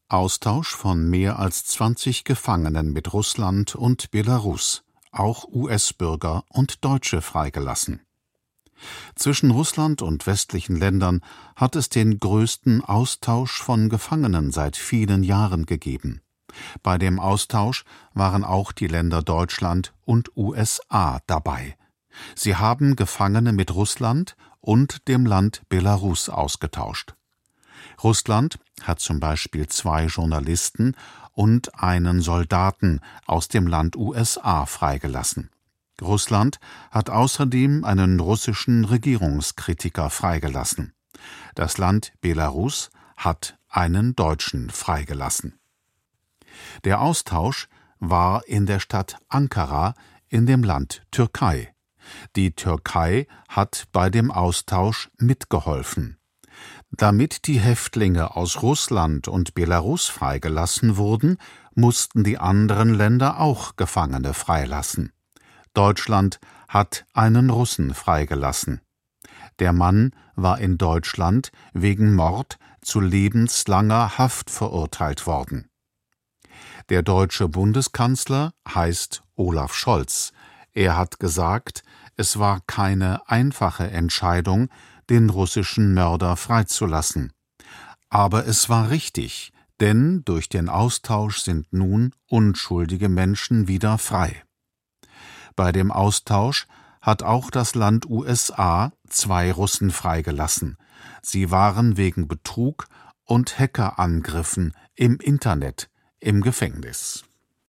Austausch von mehr als 20 Gefangenen mit Russland und Belarus, auch US-Bürger und Deutsche freigelassen. Zwischen Russland und westlichen Ländern hat es den größten Austausch von Gefangenen seit vielen Jahren gegeben. Bei dem Austausch waren auch die Länder Deutschland und USA dabei. Sie haben Gefangene mit Russland und dem Land Belarus ausgetauscht. Russland hat zum Beispiel 2 Journalisten und einen Soldaten aus dem Land USA freigelassen. Russland hat außerdem einen russischen Regierungskritiker freigelassen. Das Land Belarus hat einen Deutschen freigelassen. Der Austausch war in der Stadt Ankara in dem Land Türkei. Die Türkei hat bei dem Austausch mitgeholfen. Damit die Häftlinge aus Russland und Belarus freigelassen wurden, mussten die anderen Länder auch Gefangene freilassen. Deutschland hat einen Russen freigelassen. Der Mann war in Deutschland wegen Mord zu lebenslanger Haft verurteilt worden. Der deutsche Bundeskanzler heißt Olaf Scholz. Er hat gesagt, es war keine einfache Entscheidung, den russischen Mörder freizulassen. Aber es war richtig, denn durch den Austausch sind nun unschuldige Menschen wieder frei. Bei dem Austausch hat auch das Land USA 2 Russen freigelassen. Sie waren wegen Betrug und Hackerangriffen im Internet im Gefängnis.